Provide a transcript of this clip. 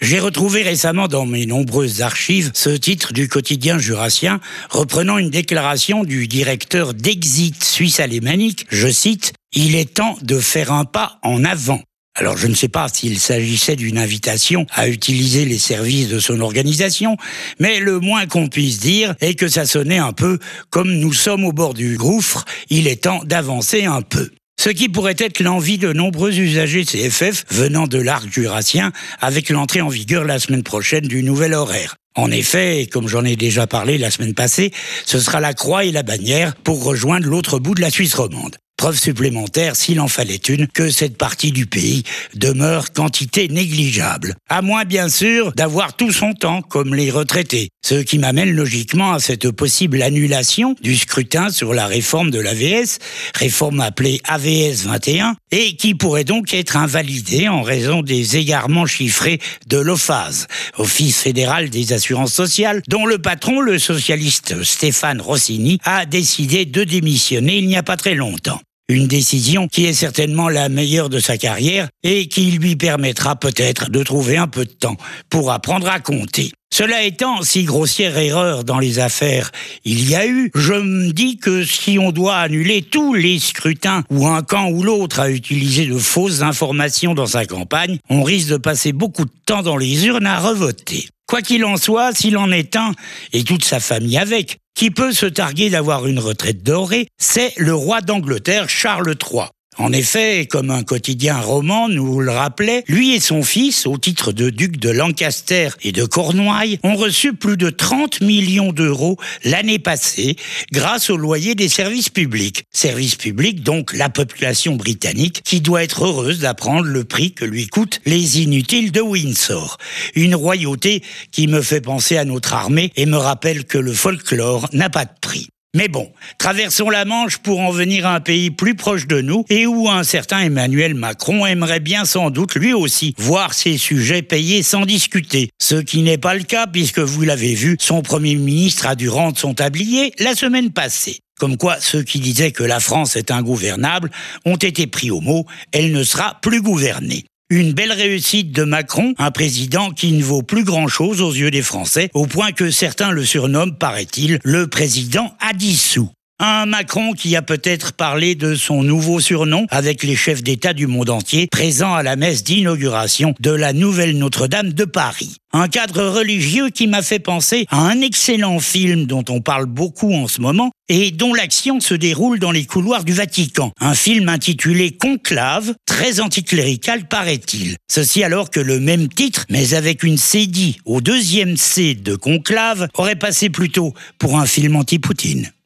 J'ai retrouvé récemment dans mes nombreuses archives ce titre du quotidien jurassien reprenant une déclaration du directeur d'Exit suisse alémanique, je cite « Il est temps de faire un pas en avant ». Alors je ne sais pas s'il s'agissait d'une invitation à utiliser les services de son organisation, mais le moins qu'on puisse dire est que ça sonnait un peu comme nous sommes au bord du gouffre, il est temps d'avancer un peu. Ce qui pourrait être l'envie de nombreux usagers CFF venant de l'arc jurassien avec l'entrée en vigueur la semaine prochaine du nouvel horaire. En effet, comme j'en ai déjà parlé la semaine passée, ce sera la croix et la bannière pour rejoindre l'autre bout de la Suisse romande. Preuve supplémentaire, s'il en fallait une, que cette partie du pays demeure quantité négligeable. À moins, bien sûr, d'avoir tout son temps, comme les retraités. Ce qui m'amène logiquement à cette possible annulation du scrutin sur la réforme de l'AVS, réforme appelée AVS 21, et qui pourrait donc être invalidée en raison des égarements chiffrés de l'OFAS, Office fédéral des assurances sociales, dont le patron, le socialiste Stéphane Rossini, a décidé de démissionner il n'y a pas très longtemps. Une décision qui est certainement la meilleure de sa carrière et qui lui permettra peut-être de trouver un peu de temps pour apprendre à compter. Cela étant, si grossière erreur dans les affaires il y a eu, je me dis que si on doit annuler tous les scrutins où un camp ou l'autre a utilisé de fausses informations dans sa campagne, on risque de passer beaucoup de temps dans les urnes à revoter. Quoi qu'il en soit, s'il en est un, et toute sa famille avec, qui peut se targuer d'avoir une retraite dorée, c'est le roi d'Angleterre Charles III. En effet, comme un quotidien roman nous le rappelait, lui et son fils, au titre de duc de Lancaster et de Cornouailles, ont reçu plus de 30 millions d'euros l'année passée grâce au loyer des services publics. Services publics, donc la population britannique, qui doit être heureuse d'apprendre le prix que lui coûtent les inutiles de Windsor. Une royauté qui me fait penser à notre armée et me rappelle que le folklore n'a pas de prix. Mais bon, traversons la Manche pour en venir à un pays plus proche de nous et où un certain Emmanuel Macron aimerait bien sans doute lui aussi voir ses sujets payés sans discuter. Ce qui n'est pas le cas puisque vous l'avez vu, son Premier ministre a dû rendre son tablier la semaine passée. Comme quoi, ceux qui disaient que la France est ingouvernable ont été pris au mot, elle ne sera plus gouvernée. Une belle réussite de Macron, un président qui ne vaut plus grand-chose aux yeux des Français, au point que certains le surnomment, paraît-il, le président à 10 sous. Un Macron qui a peut-être parlé de son nouveau surnom avec les chefs d'État du monde entier présents à la messe d'inauguration de la nouvelle Notre-Dame de Paris. Un cadre religieux qui m'a fait penser à un excellent film dont on parle beaucoup en ce moment et dont l'action se déroule dans les couloirs du Vatican. Un film intitulé Conclave, très anticlérical paraît-il. Ceci alors que le même titre, mais avec une cédille au deuxième C de Conclave, aurait passé plutôt pour un film anti-Poutine.